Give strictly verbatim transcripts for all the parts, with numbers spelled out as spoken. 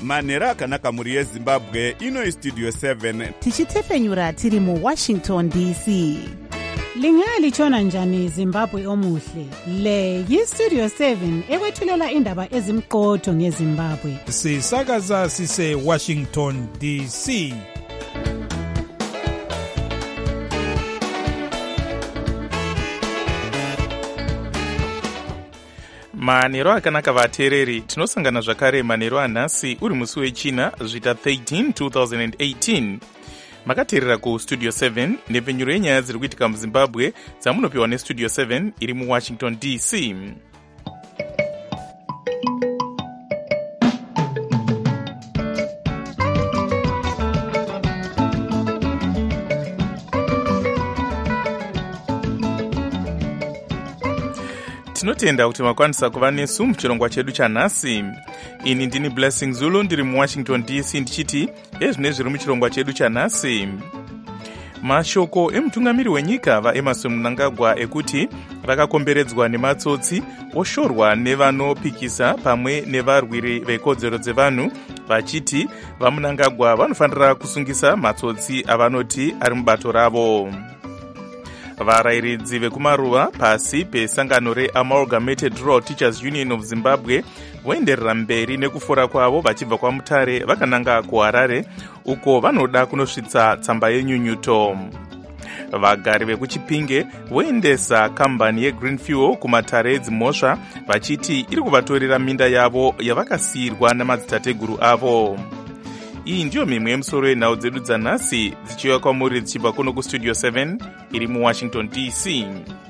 manhero akanaka mhuri yezimbabwe. Ino istudio seven tichitefenyura tiri muwashington D C. Lingalitshona njani Zimbabwe omuhle? Le yistudio seven ekwethulela indaba ezimqotho ngeZimbabwe. Sisakaza sise Washington D C. Manhero akanaka vateereri, tinosangana zvakare manhero anhasi uri musi wechina zvita thirteen two thousand eighteen. Makateerera ku Studio seven nepfenyuro yenyaya dziri kuitika muZimbabwe dzamunopiwa neStudio seven iri muWashington D C. Tinotenda kuti makwanisa kuva nesu muchirongwa chedu chanhasi. Ini ndini Blessing Zulu ndiri muWashington D C ndichiti ezvine zviri muchirongwa chedu chanhasi. Mashoko emutungamiri wenyika vaEmmerson Mnangagwa ekuti vakakomberedzwa nematsotsi oshorwa nevanopikisa pamwe nevarwiri vekodzero dzevanhu vachiti vaMnangagwa vanofanira kusungisa matsotsi avanoti ari mubato ravo. Varairidzi vekumaruva pasi pesangano reAmalgamated Rural Teachers Union of Zimbabwe voenderera mberi nekufora kwavo vachibva kwaMutare vakananga kuHarare uko vanoda kunosvitsa tsamba yenyunyuto. Vagari vekuChipinge voendesa kambani yeGreen Fuel kumatare edzimhosva vachiti iri kuvatorera minda yavo yavakasiyirwa namadzitateguru avo. Iyi ndiyo mimwe yemusoro yenhau dzedu dzanhasi dzichiuya kwamuri dzichibva kuno kuStudio seven iri muWashington D C.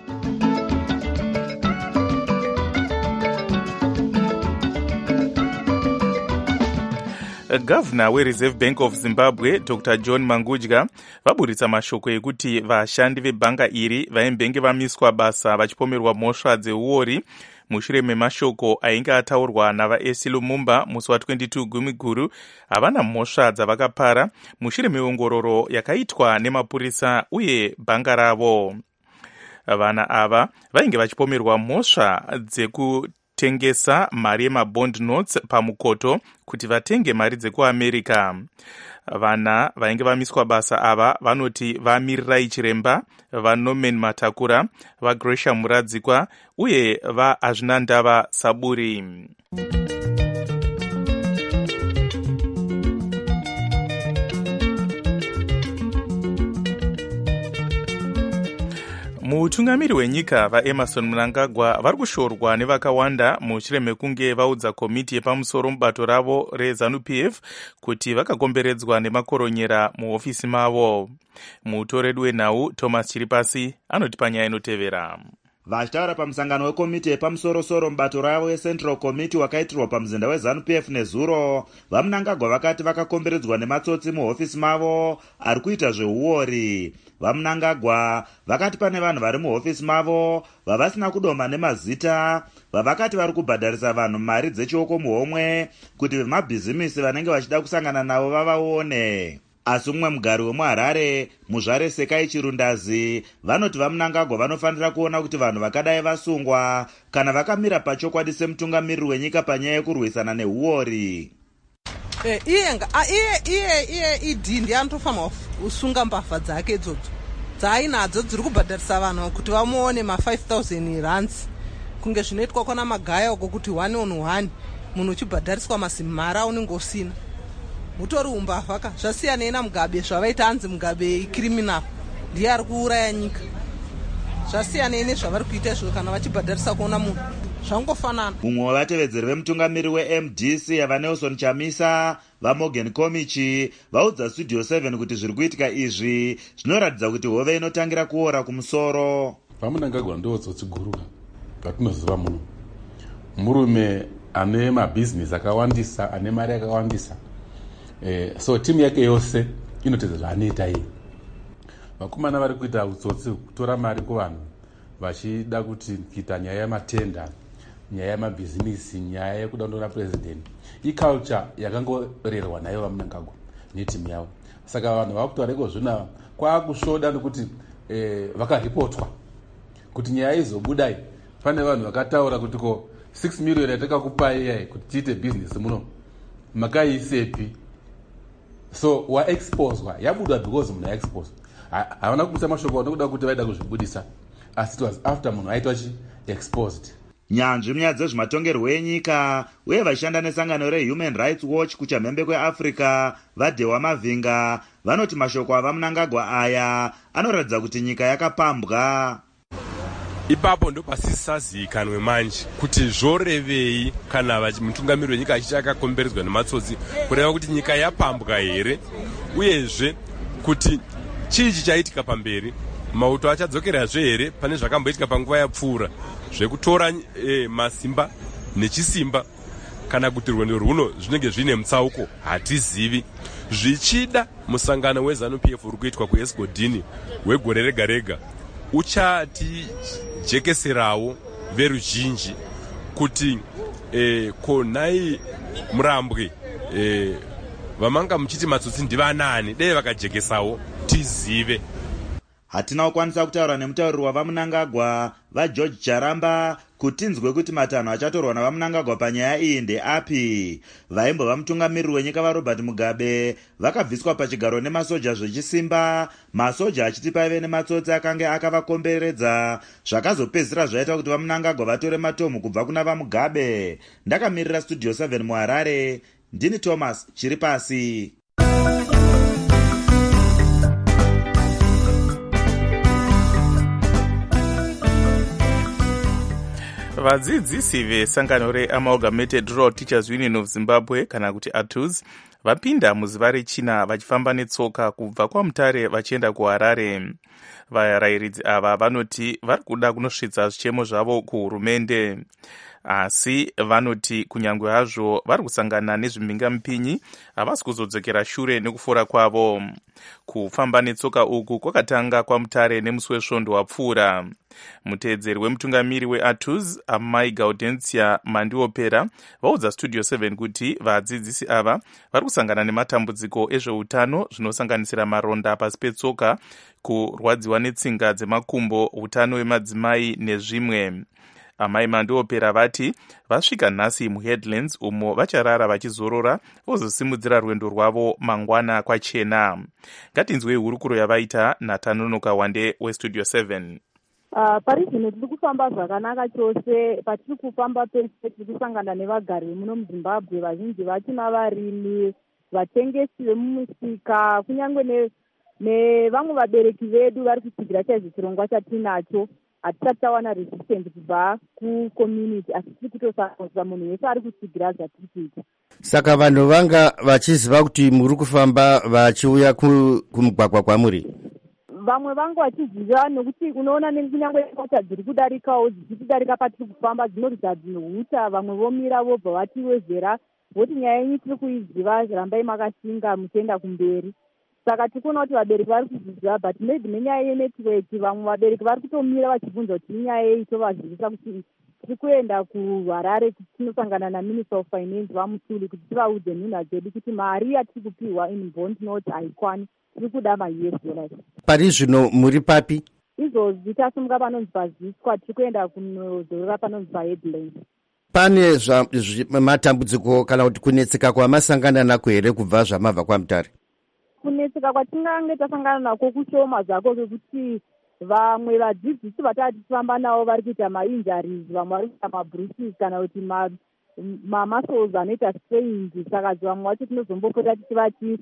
Governor weReserve Bank of Zimbabwe Doctor John Mangudya vaburitsa mashoko ekuti vashandi vebhanga iri vaimbenge vamiswa basa vachipomerwa mhosva dzeuori mushure memashoko ainge ataurwa navaEsi Lumumba musi wa22 Gumiguru havana mhosva dzavakapara mushure meongororo yakaitwa nemapurisa uye bhanga ravo. Vana ava vainge vachipomerwa mhosva dzeku tengesa mari yemabond notes pamukoto kuti vatenge mari dzekuAmerica. Vana vainge vamiswa basa ava vanoti vaMirirai Chiremba, vaNorman Matakura, vaGresham Muradzikwa uye vaAzvinandava Saburi. Mutungamiri wenyika vaEmmerson Mnangagwa vari kushorwa nevakawanda mushure mekunge vaudza komiti yepamusoro mubato ravo reZANU-P F kuti vakakomberedzwa nemakoronyera muhofisi mavo. Mutoredu wenhau Thomas Chiripasi anoti panyaya inotevera. Vachitaura pamusangano wekomiti yepamusoro-soro mubato ravo yeCentral Committee wakaitirwa pamuzinda weZANU-P F nezuro, vaMnangagwa vakati vakakomberedzwa nematsotsi muhofisi mavo ari kuita zveuori. VaMnangagwa vakati pane vanhu vari muhofisi mavo vavasina kudoma nemazita vavakati vari kubhadharisa vanhu mari dzechioko muhomwe kuti vemabhizimisi vanenge vachida kusangana navo vavaone. Asi umwe mugari wemuHarare muzvare Sekai Chirundazi vanoti vaMnangagwa vanofanira kuona kuti vanhu vakadai vasungwa kana vakamira pachokwadi semutungamiriri wenyika panyaya yekurwisana neuori. Eh, iye iye iye iye idhi ndiye anotofanira kusunga mbavha dzake idzodzo dzaainadzo dziri kubhadharisa vanhu kuti vamuone ma-five thousand rands kunge zvinoitwa kwana magaya uko kuti one on one munhu uchibhadhariswa masimhara unenge usina. Mutori umbavha ka zvasiyana ina Mugabe zvavaita anzi Mugabe criminal ndiye ari kuuraya nyika. Zvasiyana ine zvavari kuita izvo kana vachibhadharisa kuona munhu zvangofanana. Mumwe wavatevedzeri vemutungamiri weM D C yavaNelson Chamisa vaMorgan Komichi vaudza Studio seven kuti zviri kuitika izvi zvinoratidza kuti hove inotangira kuora kumusoro. VaMnangagwa ndiwo tsotsi guru ratinoziva muno. Murume ane mabhizinesi akawandisa, ane mari yakawandisa. Eh, so timu yake yose inotedza zvaanoita iye. Vakomana vari kuita utsotsi kutora mari kuvanhu vachida kuti kuita nyaya yematenda, nyaya yemabhizinesi, nyaya yekuda kundona president. Iculture yakangorerwa nayo vaMnangagwa netimu yavo. Saka vanhu vakutaura iko zvina kwakushoda nokuti eh, vakaripotwa kuti nyaya izobudai. Pane vanhu vakataura kuti ko six million yatakakupai yai kuti tiite business muno. makaisepi. So waexposwa yabudwa because munhu aexposwa havana kubudisa mashoko nokuda kuti vaida kuzvibudisa, asi it was after munhu aitwa chi exposed. Nyanzvi munyaya dzezvematongerwo enyika uye vashanda nesangano reHuman Rights Watch kuchamhembe kweAfrica vaDhewa Mavhinga vanoti mashoko ava Mnangagwa aya anoratidza kuti nyika yakapambwa. Ipapo ndo pasisazikanwe manje kuti zvorevei kana mutungamiri wenyika achicha akakomberedzwa nematsotsi, kureva kuti nyika yapambwa here, uyezve kuti chii chichaitika pamberi, mauto achadzokerazve here pane zvakamboitika panguva yapfuura zvekutora e, masimba nechisimba, kana kuti rwendo rwuno zvinenge zvine mutsauko hatizivi. Zvichida musangano weZANU-P F uri kuitwa kuEsgodini wegore rega rega uchatijekeserawo veruzhinji kuti e, konai Murambwe e, vamanga muchiti matsotsi ndivanani, dei vakajekesawo tizive. Hatina kukwanisa kutaura nemutauriri wavaMnangagwa vaGeorge Charamba kuti tinzwe kuti matanho achatorwa navaMnangagwa panyaya iyi ndeapi. Vaimbova mutungamiriri wenyika vaRobert Mugabe vakabviswa pachigaro nemasoja zvechisimba, masoja achiti paive nematsotsi akanga akavakomberedza, zvakazopedzisira zvaita kuti vaMnangagwa vatore matomu kubva kuna vaMugabe. Ndakamirira Studio seven muHarare, ndini Thomas Chiripasi. Vadzidzisi vesangano reAmalgamated Rural Teachers Union of Zimbabwe kana kuti A T U Z vapinda muzuva rechina vachifamba netsoka kubva kwaMutare vachienda kuHarare. Varayiridzi ava vanoti vari kuda kunosvitsa zvichemo zvavo kuhurumende, asi vanoti kunyangwe hazvo vari kusangana nezvimhingamupinyi havasi kuzodzokera shure nekufora kwavo. Kufamba netsoka uku kwakatanga kwaMutare nemusi wesvondo wapfuura. Muteedzeri wemutungamiri weA T U Z Amai Gaudensia Mandiopera vaudza Studio seven kuti vadzidzisi ava vari kusangana nematambudziko ezveutano zvinosanganisira maronda pasi petsoka, kurwadziwa netsinga dzemakumbo, utano hwemadzimai nezvimwe. Amai Mandiopera vati vasvika nhasi muHeadlands umo vacharara vachizorora vozosimudzira rwendo rwavo mangwana kwachena. Ngatinzwei hurukuro yavaita naTanonoka Wande weStudio seven. Uh, pari zvino tiri kufamba zvakanaka chose. Patiri kufamba pese tiri kusangana nevagari muno muZimbabwe, vazhinji vachina varimi, vatengesi vemumusika, kunyange nevamwe vabereki vedu vari kutsigira chaizvo chirongwa chatinacho. Hatisati tawana resistance kubva kucommunity, asi tiri kutosakosa munhu wese ari kutsigira zvatiri kuita. Saka vanhu vanga vachiziva kuti muri kufamba vachiuya kumugwagwa kwamuri? Vamwe vangu vachiziva nokuti unoona kunyange mota dziri kudarikawo dzichidarika patiri kufamba dzinoridza dzinohuta, vamwe vomira vobva vatiwezera voti nyaya yenyu tiri kuiziva, rambai makashinga muchienda kumberi. Saka tikuona kuti vabereki vari kuziziva, but maybe nenyaya yenetwork vamwe vabereki vari kutomira vachibvunza kuti inyaya yei, tovazivisa kuti tiri kuenda kuHarare kuti tinosangana naMinister of Finance vaMutuli kuti tivaudze nhunha dzedu kuti mari yatiri kupiwa in bond note haikwani, tiri kuda ma-U S dollars. Pari zvino muri papi? Izvozvi tasimuka panonzi paZiswa, tiri kuenda kunozorora panonzi paHeadlands. Pane matambudziko kana kuti kunetseka kwamasangana nako here kubva zvamabva kwaMutare? Kunetseka kwatingange tasangana nako kushoma zvako, kwekuti vamwe vadzidzisi vatava tichifamba navo vari kuita ma-injuries, vamwe vari kuita ma-bruises kana kuti ma-muscles anoita strains. Saka vamwe vacho tinozombopota tichivati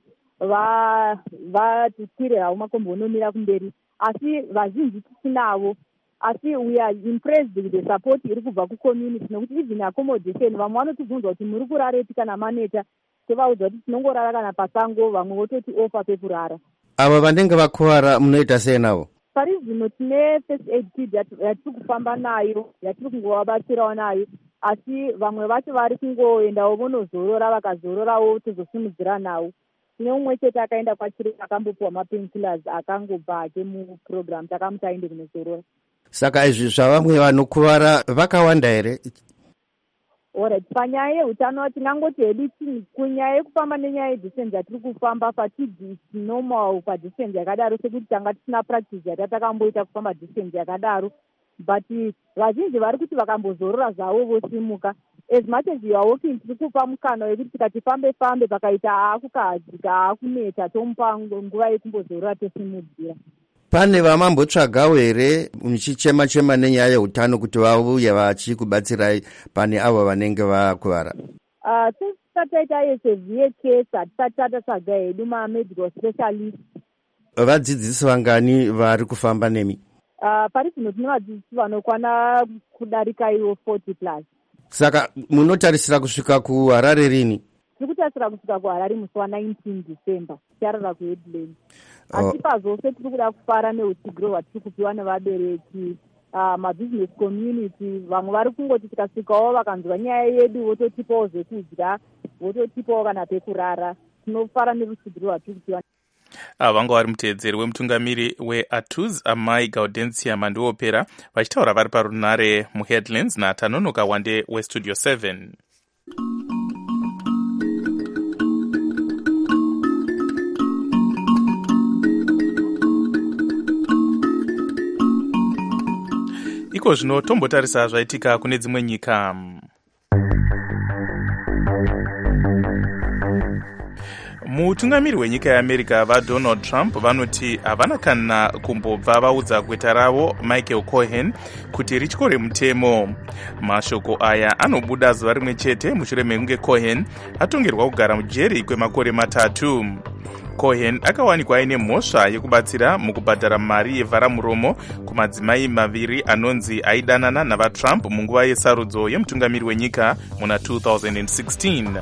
vatikwire havo makombo onomira kumberi, asi vazhinji tisinavo. Asi we are impressed with the support iri kubva kucommunity, nokuti even accommodation vamwe vanotibvunza kuti muri kurarepi kana maneta, tovaudza kuti tinongorara kana pasango, vamwe vototi ofa pekurara. Ava vanenge vakuvara munoita sei navo? Pari zvino tine first aid kit yatiri kufamba nayo, yatiri kungovabatsirawo nayo, asi vamwe vacho vari kungoendawo vonozorora, vakazororawo tozosimudzira nawo. Tine umwe chete akaenda kwachiri akambopiwa mapainkillers akangobva ake muprogram, takamuti aende kunozorora. Saka izvi zvavamwe vanokuvara vakawanda here? Alright, panyaya yeutano tinangoti hedu kunyaya yekufamba nenyaya yedistance yatiri kufamba fatigue normal padistance yakadaro, sekuti tanga tisina practice yatakamboita kufamba distance yakadaro. but vazhinji vari kuti vakambozorora zvavo vosimuka. As much as you are walking, tiri kupa mukana wekuti tikati fambe fambe pakaita aakukahadzika aakuneta tomupa nguva yekumbozorora tosimudzira. Pane vamambotsvagawo here muchichema chema nenyaya yeutano kuti vauye vachikubatsirai pane avo vanenge vakuvara? Tisati taita severe case hatisati tatatsvaga hedu mamedical specialist. Vadzidzisi vangani vari kufamba nemi? Pari zvino tine vadzidzisi vanokwana kudarika ivo forty plus. Saka munotarisira kusvika kuHarare rini? Tiri kutarisira kusvika kuHarare musi wa-nineteen December tichirara kuHeadland. Asi pazvose tiri kuda kufara neutsigiro hwatiri kupiwa nevabereki, mabusiness community. Vamwe vari kungoti tikasvikawo vakanzwa nyaya yedu vototipawo zvekudya, vototipawo kana pekurara. Tinofara nerutsigiro hwatiri kupiwa. Vanga vari muteedzeri wemutungamiri weATUZ Amai Gaudensia Manduopera vachitaura vari parunare muHeadlands naTanonoka Wande weStudio seven. Iko zvino tombotarisa zvaitika kune dzimwe nyika. Mutungamiri wenyika yeAmerica vaDonald Trump vanoti havana kana kumbobva vaudza gweta ravo Michael Cohen kuti rityore mutemo. Mashoko aya anobuda zuva rimwe chete mushure mekunge Cohen atongerwa kugara mujeri kwemakore matatu. Cohen akawanikwa aine mhosva yekubatsira mukubhadhara mari yevharamuromo kumadzimai maviri anonzi aidanana navaTrump munguva yesarudzo yemutungamiri wenyika muna two thousand sixteen.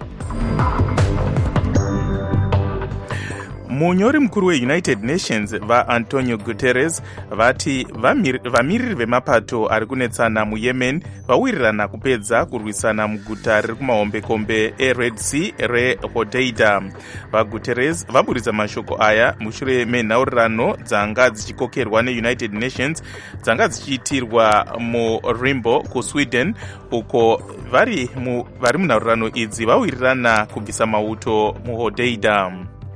Munyori mukuru weUnited Nations vaAntonio Guterres vati vamiriri vemapato ari kunetsana muYemen vawirirana kupedza kurwisana muguta riri kumahombekombe eRed Sea reHodeida. VaGuterres vaburitsa mashoko aya mushure menhaurirano dzanga dzichikokerwa neUnited Nations dzanga dzichiitirwa muRimbo kuSweden, uko vari mu, vari munhaurirano idzi vawirirana kubvisa mauto muHodeida.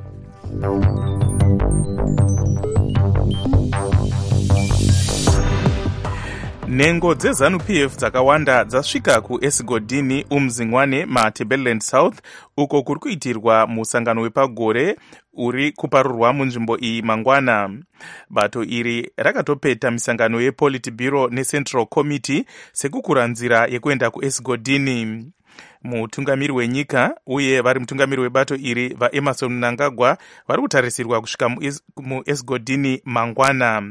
Nhengo dzeZANU-P F dzakawanda dzasvika kuEsigodini umzingwane maTebeleland South, uko kuri kuitirwa musangano wepagore uri kuparurwa munzvimbo iyi mangwana. Bato iri rakatopeta misangano yePolitburo neCentral Committee sekukura nzira yekuenda kuEsigodini. Mutungamiri wenyika uye vari mutungamiri webato iri vaEmerson Mnangagwa vari kutarisirwa kusvika muEsigodini mangwana.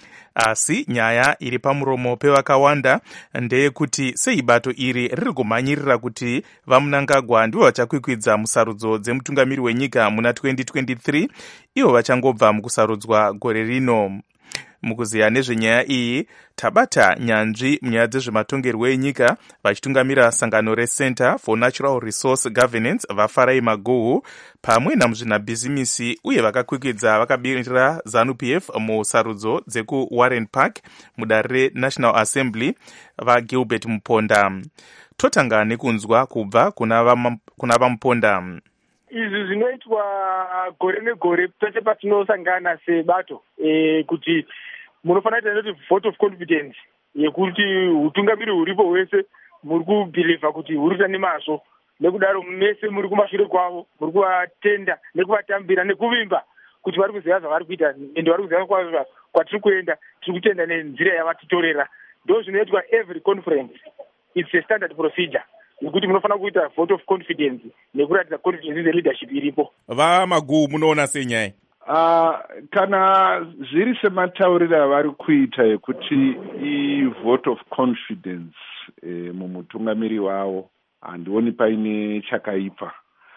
Asi nyaya iri pamuromo pevakawanda ndeyekuti sei bato iri riri kumhanyirira kuti vaMnangagwa ndivo vachakwikwidza musarudzo dzemutungamiri wenyika muna twenty twenty-three, ivo vachangobva mukusarudzwa gore rino. Mukuziya nezvenyaya iyi tabata nyanzvi munyaya dzezvematongerwo enyika vachitungamira sangano reCenter for Natural Resource Governance vaFarai Maguhu pamwe namuzvinabhizimisi uye vakakwikwidza vakabirira ZANU-P F musarudzo dzekuWarren Park mudare reNational Assembly vaGilbert Muponda. Totanga nekunzwa kubva kuna vaMuponda. Izvi zvinoitwa gore negore pese patinosangana sebato e, kuti munofanira kuita kuti vote of confidence yekuti utungamiri huripo hwese muri kubhilivha kuti huri kuita nemazvo, nekudaro mese muri kumashure kwavo muri kuvatenda nekuvatambira nekuvimba kuti vari kuziva zvavari kuita ende vari kuziva kwatiri kuenda, tiri kutenda nenzira yavatitorera. Ndo zvinoitwa every conference. It's a standard procedure nekuti munofanira kuita vote of confidence nekuratidza confidence in the leadership iripo. VaMaguhu munoona senyaya Uh, kana zviri sematauriro avari kuita ekuti i-vote of confidence eh, mumutungamiri wavo handioni paine chakaipa,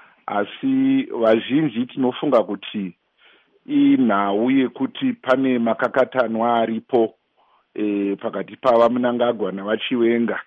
asi vazhinji tinofunga kuti inhau yekuti pane makakatanwa aripo eh, pakati pavaMnangagwa navaChiwenga.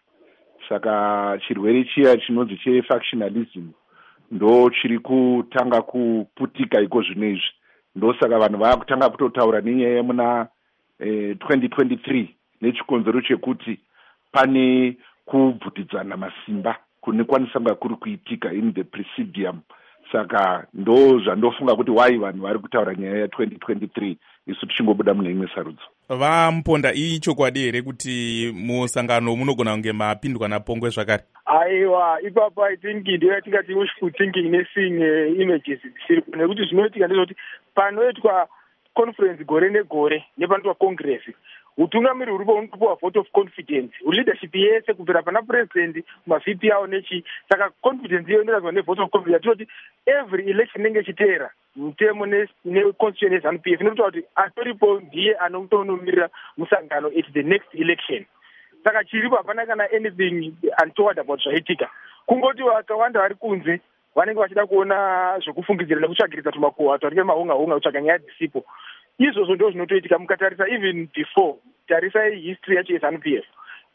Saka chirwere chiya chinonzi chefactionalism ndo chiri kutanga kuputika iko zvino izvi. Ndosaka vanhu vakutanga kutotaura nenyaya yemuna eh, twenty twenty-three nechikonzero chekuti pane kubvutidzana masimba kune kwanisanga kuri kuitika in the presidium saka ndo zvandofunga kuti wai vanhu vari kutaura nyaya ya-twenty twenty-three isu tichingobuda mune imwe sarudzo. Vamuponda ii chokwadi here kuti musangano munogona kunge mapindwa napongwe zvakare? Aiwa, ipapo I think ndo yatingati wishful thinking neseeing uh, images dzisiripo, nekuti zvinoitika ndezvoti panoitwa conference gore negore nepanoitwa congress, utungamiri huripo unopuwa vote of confidence, leadership yese kubvira pana president kuma-V P awo nechi, saka confidence iyo inoratidza nevote of confidence yatoti every election inenge ichiteera mutemo neconstitution yeZANU P F inoita kuti atoripo ndiye anotonomirira musangano at the next election. Saka chiripo hapana kana anything untoward about zvaitika, kungoti vakawanda vari kunze vanenge vachida kuona zvekufungidzira nekutsvagirisa tumakuhwa twaringe mahunga hunga kutsvaga nyaya dzisipo. Izvozvo ndo zvinotoitika mukatarisa even before tarisai history yacho yeZANU P F.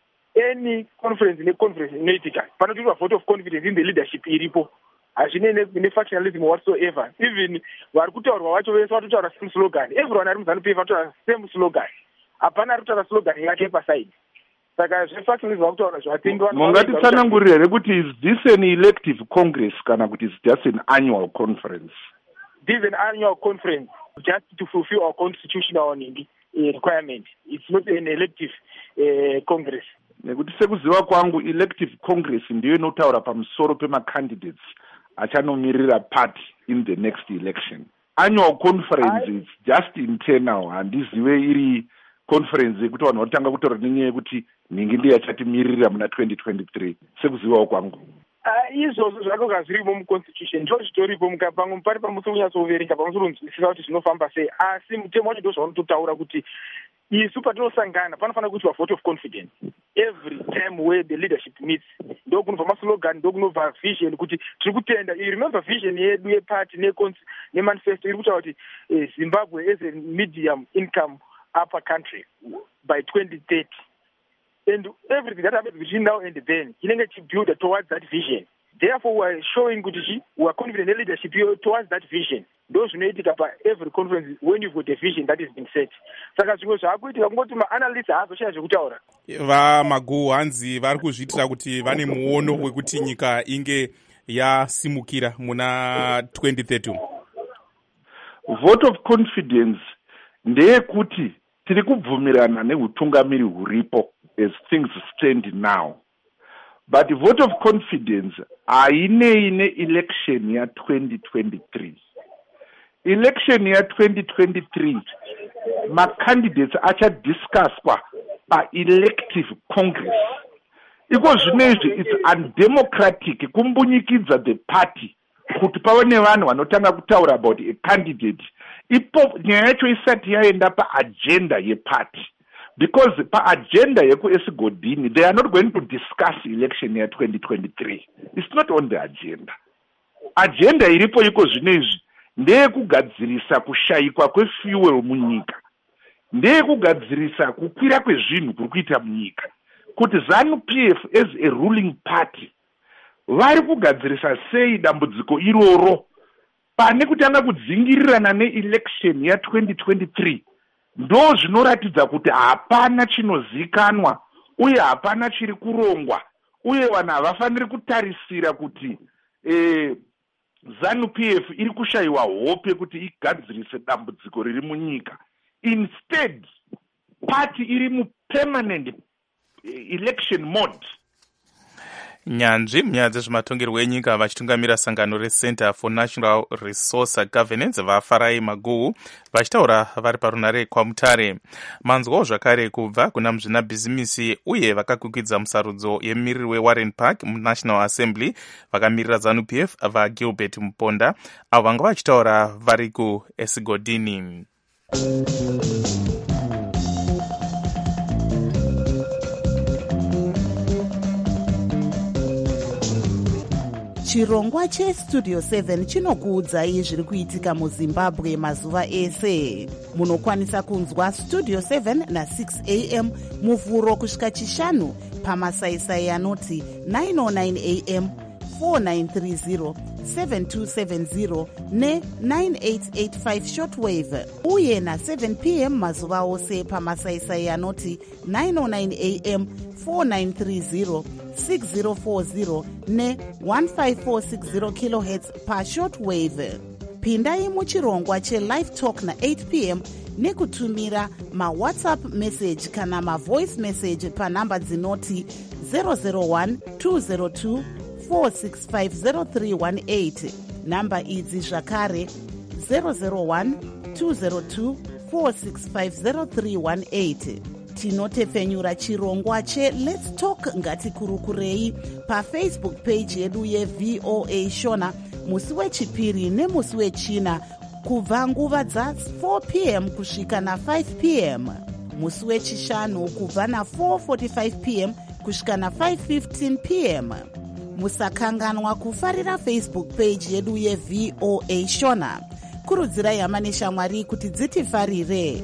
Any conference neconference inoitika panotoitwa vote of confidence in the leadership iripo, hazvine nefactionalism whatsoever. Even vari kutaurwa vacho vese vatotaura same slogan, everyone ari muZANU P F vatotaura same slogan, hapana ari kutaura slogan yake paside. Saka zvefactionalism vakutaura zvatinga mungatitsanangurira here kuti is this an elective congress kana kuti is just an annual conference? This is an annual conference just to fulfill our constitutional uh, requirement. It's not an elective uh, congress. Nekuti sekuziva kwangu elective congress ndiyo inotaura pamusoro pemacandidates achanomiririra party in the next election. Annual conference I... is just internal, handizive iri conference yekuti vanhu vatanga kutaura nenyaya yekuti ningi ndiye achatimirira muna twenty twenty-three sekuzivawo kwangu. Izvozvo zvakoga zvirimo muconstitution ndo zvitoripo mukapamwe pari pamusi kunyatsoverenga pamusoro kunzwisisa kuti zvinofamba sei, asi mutemo wacho ndo zvaunototaura kuti isu patinosangana panofanira kuitwa vote of confidence every time where the leadership meets. Ndo kunobva maslogan, ndo kunobva vision kuti tiri kutenda. You remember vision yedu yeparty nemanifesto iri kutaura kuti eh, Zimbabwe as a medium income upper country by twenty thirty. And everything that happens between now and then, inenge to build towards that vision. Therefore, we are showing good we are confident in leadership towards that vision. Those who need to up every conference when you've got a vision that is being set. Saka zvimwe zvakuitika kungoti ma-analyst haazoshaya zvekutaura. VaMagu hanzi vari kuzviitira kuti vane muono wekuti nyika inge yasimukira muna twenty thirty. Vote of confidence ndeyekuti tiri kubvumirana neutungamiri huripo as things stand now. But vote of confidence hainei ne-election ya twenty twenty-three. Election ya twenty twenty-three, ma-candidates achadiscusswa pa-elective congress. Iko zvinezvi it's undemocratic kumbunyikidza the party kuti pave nevanhu vanotanga kutaura about a candidate ipo nyaya yacho isati yaenda paagenda yeparty. Because pa-agenda yeku-Esigodini, they are not going to discuss election year twenty twenty-three. It's not on the agenda. Agenda iripo iko zvinezvi ndeyekugadzirisa kushayikwa kwefuel munyika, ndeyekugadzirisa kukwira kwezvinhu kuri kuita munyika, kuti ZANU P F as a ruling party vari kugadzirisa sei dambudziko iroro pane kutanga kudzingirirana ne-election ya twenty twenty-three. Ndo zvinoratidza kuti hapana chinozikanwa uye hapana chiri kurongwa, uye vanhu havafaniri kutarisira kuti eh, ZANU P F iri kushayiwa hope kuti igadzirise dambudziko riri munyika. Instead, party iri mu-permanent election mode. Nyanzvi munyaya dzezvematongerwo enyika vachitungamira sangano reCenter for National Resource Governance vaFarai Maguhu vachitaura vari parunare kwaMutare. Manzwawo zvakare kubva kuna muzvinabhizimisi uye vakakwikwidzwa musarudzo yemumiriri weWarren Park muNational Assembly vakamirira ZANU P F vaGilbert Muponda avo vanga vachitaura vari kuEsigodini. chirongwa chestudio seven chinokuudzai zviri kuitika muzimbabwe mazuva ese. Munokwanisa kunzwa studio seven na six a m muvhuro kusvika chishanu pamasaisai anoti nine oh nine a m, four nine three zero, seven two seven zero ne nine eight eight five shortwave, uye na seven p m mazuva ose pamasaisai anoti nine oh nine a m, four nine three zero, six zero four zero ne one five four six zero kilohertz pashortwave. Pindai muchirongwa che-live talk na eight p m nekutumira ma-whatsapp message kana ma-voice message panhamba dzinoti zero zero one two zero two four six five zero three one eight. Namba idzi zvakare zero zero one two zero two four six five zero three one eight. Tinotefenyura chirongwa che Let's Talk ngatikurukurei pafacebook page yedu ye-V O A Shona musi wechipiri nemusi wechina kubva nguva dza four p m kusvika na five p m. Musi wechishanu kubva na four forty-five p m kusvika na five fifteen p m. Musakanganwa kufarira Facebook page yedu ye-V O A Shona. Kurudzirai hama neshamwari kuti dzitifarire.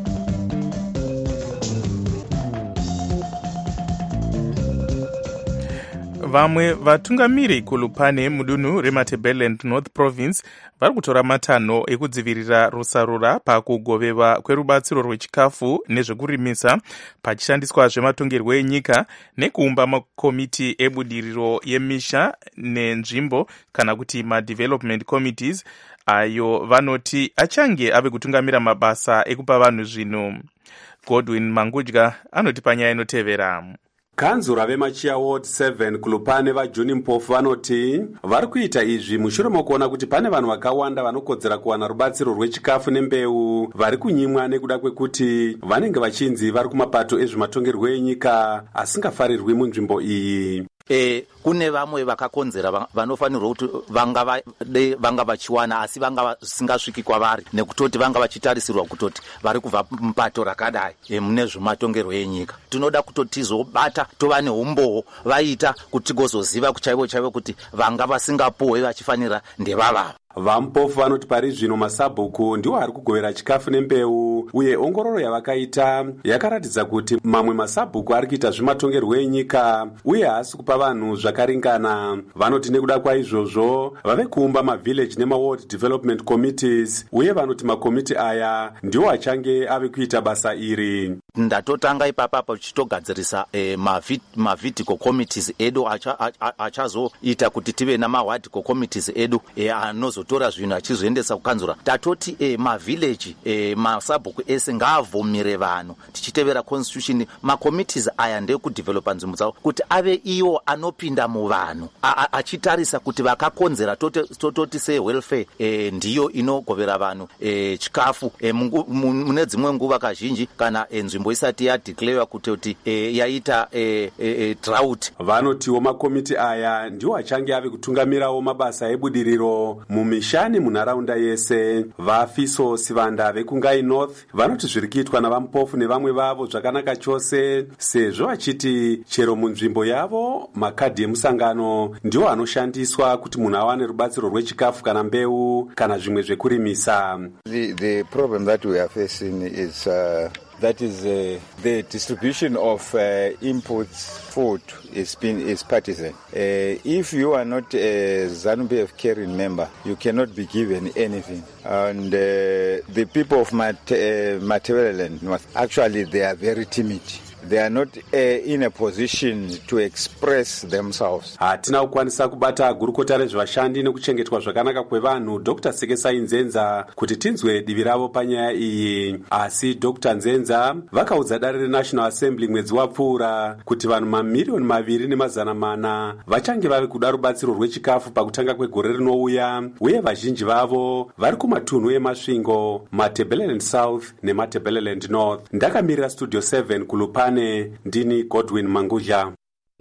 Vamwe vatungamiri kulupane mudunhu reMatabeleland North Province vari kutora matanho ekudzivirira rusarura pakugoveva kwerubatsiro rwechikafu nezvekurimisa pachishandiswa zvematongerwo enyika nekuumba makomiti ebudiriro yemisha nenzvimbo kana kuti ma-development committees ayo vanoti achange ave kutungamira mabasa ekupa vanhu zvinhu. Godwin Mangudya anoti panyaya inotevera. Kanzura vemachiya ward seven kulupane vaJoni Mpofu vanoti vari kuita izvi mushure mokuona kuti pane vanhu vakawanda vanokodzera kuwana rubatsiro rwechikafu nembeu vari kunyimwa nekuda kwekuti vanenge vachinzi vari kumapato ezvematongerwo enyika asingafarirwi munzvimbo iyi. E, kune vamwe vakakonzera vanofanirwa kuti vanga vanga vachiwana asi vanga vasingasviki kwavari nekutoti vanga vachitarisirwa kutoti vari kubva mupato rakadai e, mune zvematongerwo enyika. Tinoda kutoti tizobata tova neumbowo vaita kuti tigozoziva kuchaivo chaivo kuti vanga vasingapohwe vachifanira ndevavava. VaMpofu vanoti pari zvino masabhuku ndiwo ari kugovera chikafu nembeu uye ongororo yavakaita yakaratidza kuti mamwe masabhuku ari kuita zvematongerwo enyika uye haasi kupa vanhu zvakaringana. Vanoti nekuda kwaizvozvo vave kuumba mavillage nemaward development committees uye vanoti makomiti aya ndiwo achange ave kuita basa iri. Ndatotanga ipapa pachitogadzirisa eh, mavhidhico committees edu achazoita acha kuti tive namawardco committees edu eh, anozotora zvinhu achizoendesa kukanzura. Tatoti eh, mavillage eh, masabhuku ese ngaavhomire vanhu tichitevera constitution. Makommittees aya ndekudevelopa nzvimbo dzavo kuti ave iwo anopinda muvanhu achitarisa kuti vakakonzera tototi sewelfare eh, ndiyo inogovera vanhu eh, chikafu eh, mune dzimwe nguva kazhinji kana eh, nzvimbo isati yadeclare kuti kuti e, yaita e, e, e, drought. Vanotiwo makomiti aya ndiwo achange ave kutungamirawo mabasa ebudiriro mumishani munharaunda yese. Vafiso Sivanda vekungai North vanoti zviri kuitwa navaMpofu nevamwe vavo zvakanaka chose sezvo vachiti chero munzvimbo yavo makadhi emusangano ndiwo anoshandiswa kuti munhu awane rubatsiro rwechikafu kana mbeu kana zvimwe zvekurimisa. The, the problem that we are facing is uh... that is uh, the distribution of uh, inputs food is been is partisan. Uh, if you are not a ZANU-P F caring member, you cannot be given anything. And uh, the people of Mat- uh, Matabeleland North, actually they are very timid. They are not uh, in a position to express themselves. Hatina kukwanisa kubata gurukota rezvashandi nekuchengetwa zvakanaka kwevanhu Doctor Sekesai Nzenza kuti tinzwe divi ravo panyaya iyi. Asi Doctor Nzenza vakaudza dare reNational Assembly mwedzi wapfuura kuti vanhu mamiliyoni maviri nemazana mana vachange vave kuda rubatsiro rwechikafu pakutanga kwegore rinouya uye vazhinji vavo vari kumatunhu emasvingo Matabeleland South neMatabeleland North. Ndakamirira Studio seven kulupane ndini Godwin Mangudya.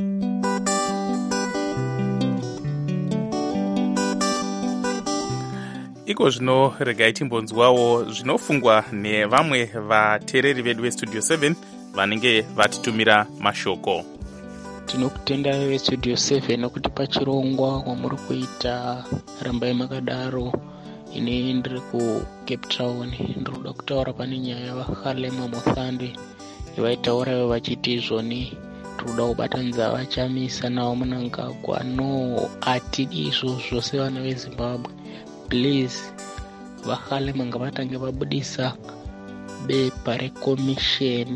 Iko zvino regai timbonzwawo zvinofungwa nevamwe vateereri vedu veStudio seven vanenge vatitumira mashoko. Tinokutendai veStudio seven nokuti pachirongwa kwamuri kuita rambai makadaro. Ini ndiri kuCape Town ndinoda kutaura pane nyaya yavaHalema Muthandi vaitaura vachiti izvoni tinoda kubata nzava chamisa nawo Mnangagwa. No, atidi izvozvo sevana veZimbabwe. Please vaHalema ngavatange vabudisa bepa rekomisheni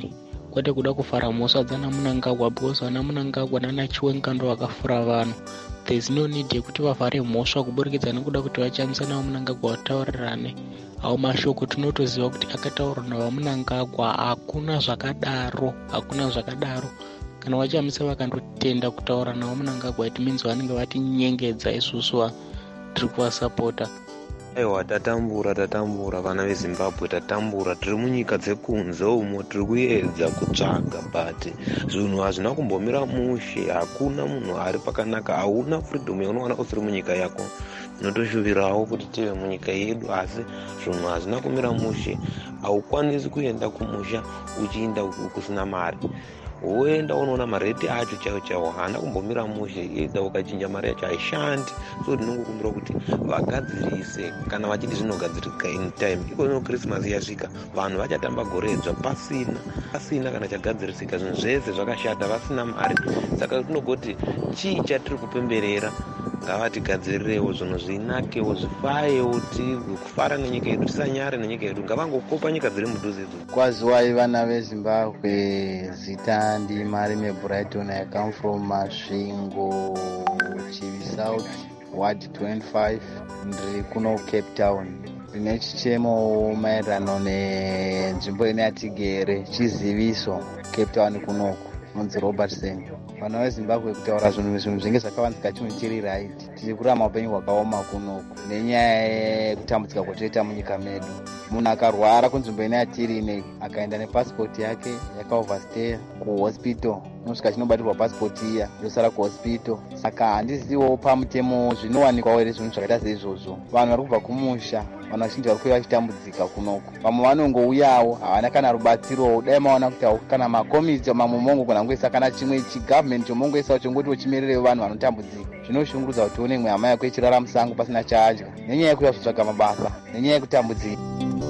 kwete kuda kufara mhosva dzana Munangagwa, because vana Munangagwa nana Chiwenga ndo vakafura vanhu. There is no need yekuti vavhare mhosva kuburikidza nekuda kuti vachanisa navo Munangagwa vataurirane. Awo mashoko tinotoziva kuti akataurwa navamunangagwa, hakuna zvakadaro, hakuna zvakadaro. Kana vachamisa vakandotenda kutaura navo Munangagwa, it means vanenge vatinyengedza isusu tiri kuvasapota. Aiwa, tatambura tatambura vana veZimbabwe, tatambura. Tiri munyika dzekunze umo, tiri kuedza kutsvaga, but zvinhu hazvina kumbomira mushe. Hakuna munhu ari pakanaka, hauna freedom yaunowana usiri munyika yako. Tinotoshuvirawo kuti tive munyika yedu, asi zvinhu hazvina kumira mushe. Haukwanisi kuenda kumusha uchienda kusina mari. Woenda unoona mareti acho chaiwo chaiwo haana kumbomira mushe, edza ukachinja mari yacho haishandi. So ndinongokumbira kuti vagadzirise, kana vachiti zvinogadzirika in time. Iko Christmas yasvika, vanhu vachatamba goredzva pasina pasina kana chagadzirisika. Zvinhu zvese zvakashata, vasina mari. Saka tinogoti chii chatiri kupemberera? Ngavatigadzirirewo zvinhu zvinakewo, zvifayewo, kufara nenyika yedu, tisanyare nenyika yedu. Ngavangokopa nyika dziri mudhuze idzodzo. Kwaziwai vana veZimbabwe, zita ndimari meBrighton. I come from Masvingo, Chivi South, Ward twenty-five. Ndiri kuno Cape Town. Ndine chichemo maererano nenzvimbo ine yatigere, chiziviso Cape Town kunoko munzi Robertson. Vana veZimbabwe kutaura zvinhu zvinhu zvinenge zvakavanzika chinhu chiri right. Tiri kurama upenyu hwakaoma kunoko nenyaya yekutambudzika kwatoita munyika medu. Munhu akarwara kunzvimbo ine yatiri ine, akaenda nepasipoti yake yakaoverstay kuhospital, unosvika chinobatirwa pasipoti iya yosara kuhospital. Saka handizivo pamutemo zvinowanikwawo here zvinhu zvakaita seizvozvo. Vanhu vari kubva kumusha, vanhu vazhinji vari kuuya vachitambudzika kunoko. Vamwe vanongouyawo havana kana rubatsiro. Dai maona kuti kana makomiti mamwe mongo kunangoisa kana chimwe chigovernment chomongoisawo chongotiwo chimererewo vanhu vanotambudzika. Zvinoshungurudza kuti one imwe hama yako ichirara musango pasina chaadya nenyaya yekuuya kutsvaga mabasa, nenyaya yekutambudzika.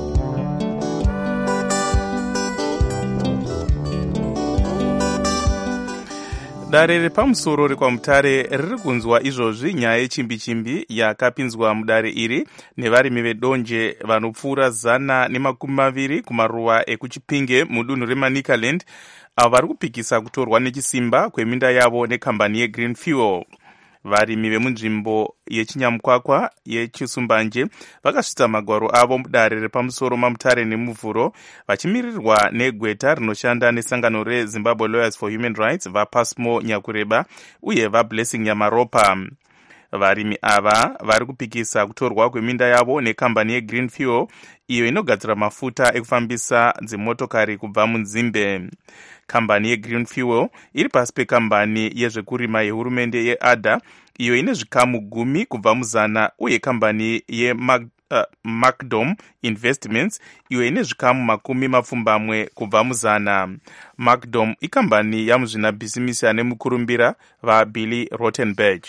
Dare repamusoro rekwamutare riri kunzwa izvozvi nyaya yechimbi-chimbi yakapinzwa mudare iri nevarimi vedonje vanopfuura zana nemakumi maviri kumaruwa ekuchipinge mudunhu reManicaland, avo vari kupikisa kutorwa nechisimba kweminda yavo nekambani yeGreen Fuel. Varimi vemunzvimbo yeChinyamukwakwa yeChisumbanje vakasvitsa magwaro avo mudare repamusoro mamutare nemuvhuro, vachimirirwa negweta rinoshanda nesangano reZimbabwe Lawyers for Human Rights, vaPasmo Nyakureba uye vaBlessing Nyamaropa. Varimi ava vari kupikisa kutorwa kweminda yavo nekambani yeGreen Fuel, iyo inogadzira mafuta ekufambisa dzimotokari kubva munzimbe. Kambani yeGreen Fuel iri pasi pekambani yezvekurima yehurumende yeADA, iyo ine zvikamu gumi kubva muzana, uye kambani yeMacdom uh, Investments, iyo ine zvikamu makumi mapfumbamwe kubva muzana. Macdom ikambani yamuzvinabhizimisi ane mukurumbira vaBilly Rottenberg.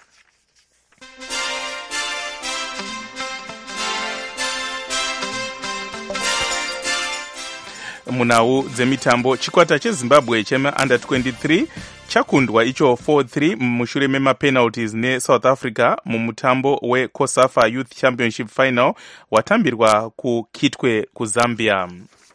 Munhau dzemitambo, chikwata cheZimbabwe chema-under twenty-three chakundwa icho four three mushure memapenalties neSouth Africa mumutambo weCOSAFA Youth Championship Final watambirwa kuKitwe kuZambia.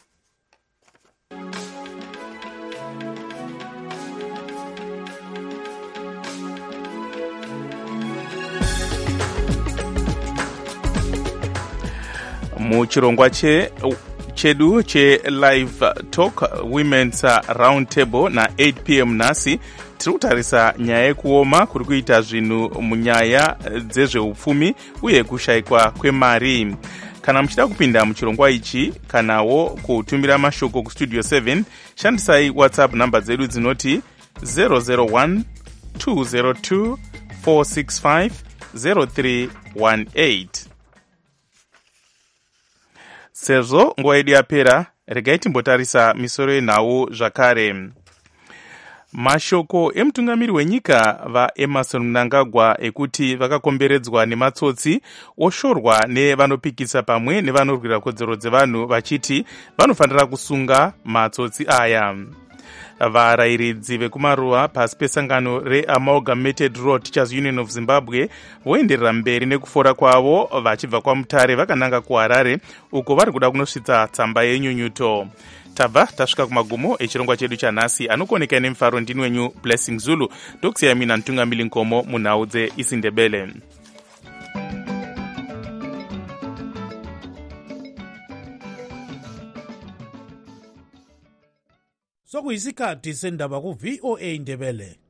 Muchirongwa che chedu che live talk women's round table na eight p m nasi tiri kutarisa nyaya yekuoma kuri kuita zvinhu munyaya dzezveupfumi uye kushayikwa kwemari. Kana muchida kupinda muchirongwa ichi kanawo kutumira mashoko kustudio seven, shandisai WhatsApp namba dzedu dzinoti zero zero one two zero two four six five zero three one eight. Sezvo nguva yedu yapera, regai timbotarisa misoro yenhau zvakare. Mashoko emutungamiri wenyika vaEmmerson Mnangagwa ekuti vakakomberedzwa nematsotsi oshorwa nevanopikisa pamwe nevanorwira kodzero dzevanhu vachiti vanofanira kusunga matsotsi aya. Varayiridzi vekumaruwa pasi pesangano reAmalgamated Rural Teachers Union of Zimbabwe voenderera mberi nekufora kwavo vachibva kwaMutare vakananga kuHarare uko vari kuda kunosvitsa tsamba yenyunyuto. tabva tasvika kumagumo echirongwa chedu chanhasi. Anokuoneka nemufaro ndini wenyu Blessing Zulu, ndokusiyai mina Ntungamili Nkomo munhau dzeIsindebele. sokuyisikhathi sendaba ku-V O A Ndebele.